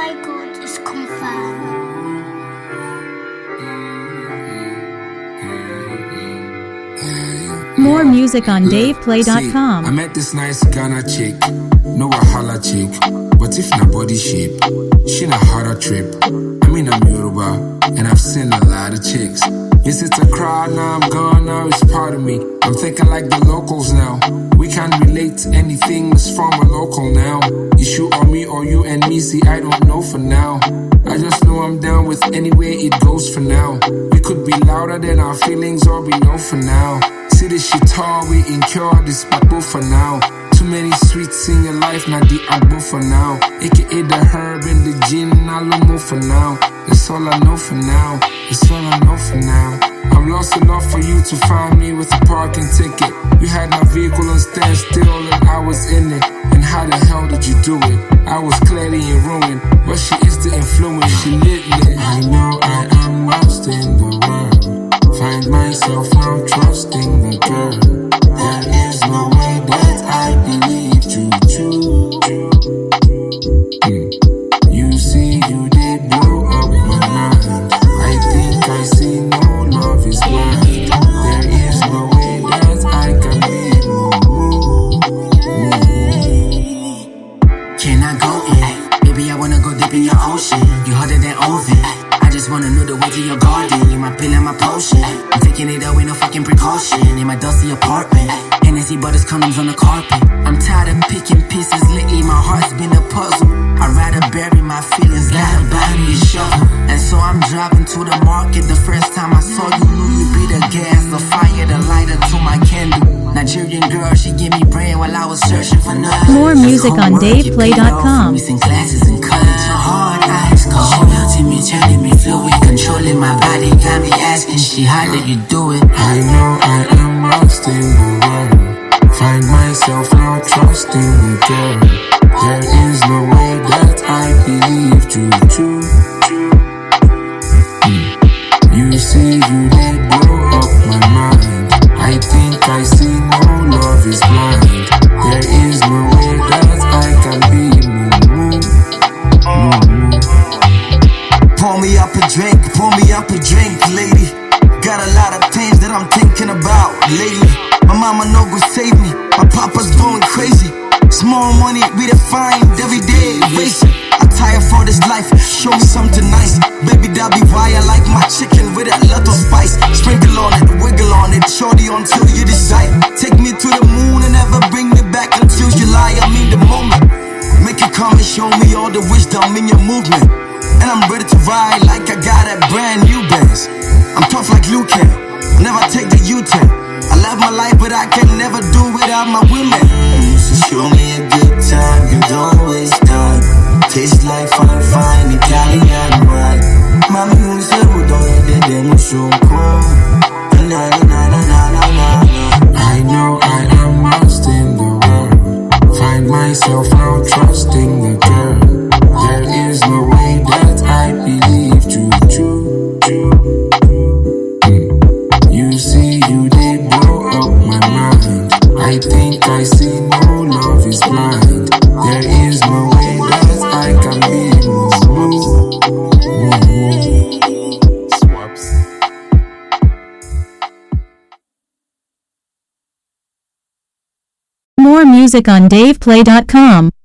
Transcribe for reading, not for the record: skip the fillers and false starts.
my God is confirmed. More music on DavePlay.com. I met this nice Ghana chick, no Wahala chick, but if na body shape, she na harder trip. I mean I'm Yoruba, and I've seen a lot of chicks. Visit a crowd, now I'm gone, now it's part of me. I'm thinking like the locals now. We can't relate to anything that's from a local now. You shoot on me or you and me, see I don't know for now. I just know I'm down with any way it goes for now. We could be louder than our feelings or be low for now. See this shit tall, we incur this bubble for now. Too many sweets in your life, not the apple for now. AKA the herb and the gin, I love more for now. That's all I know for now, that's all I know for now. I'm lost enough for you to find me with a parking ticket. You had my vehicle on standstill and I was in it. And how the hell did you do it? I was clearly in ruin, but she is the influence, she lit me. I know I am lost in the world. Find myself now trusting the girl. There is no way that I believe true. You see, you did blow up my mind. I think I see no love is blind. There is no way that I can leave. Can I go in? Baby, I wanna go deep in your ocean. You harder than Ovid. I just wanna know the way to your garden. You my pill and my potion. I'm taking it out with no fucking precaution. In my dusty apartment, Hennessy butters condoms on the carpet. I'm tired of picking pieces lately. My heart's been a puzzle. I'd rather bury my feelings, let her buy me a shovel. And so I'm driving to the market. The first time I saw you, knew you'd be the gas, the fire, the lighter to my candle. Nigerian girl, she gave me brain while I was searching for nothing. More music on DavePlay.com. Missing classes in college, her hard eyes cold. She melting me, turning me fluid, controlling my body, got me asking, she how do you do it? I know I am lost in the world. Find myself now trusting the girl. There is no way that I believe true. You see, you did blow up my mind. I think I see no love is blind. There is no way that I can be Pour me up a drink, lady. Got a lot of things that I'm thinking about lately. My mama no go save me, my papa's going crazy. Small money redefined every day, racing. I tire for this life, show me something nice. Baby, that be why I like my chicken with a lot of spice. Sprinkle on it, wiggle on it, shorty until you decide. Take me to the moon and never bring me back until July. I'm in the moment. Make you come and show me all the wisdom in your movement. And I'm ready to ride like I got a brand new Benz. I'm tough like Luke Cage, never take the U-turn. I love my life, but I can never do without my women. So show me a good time, you don't waste time. Taste like fine Italian wine. Mami, un segundo de demotion cold. I know I am lost in the world. Find myself now trusting the girl. There is no way that I believe true. You see, you did blow up my mind. I think I see no love is blind. There is no way that I can be Swaps. More music on DavePlay.com.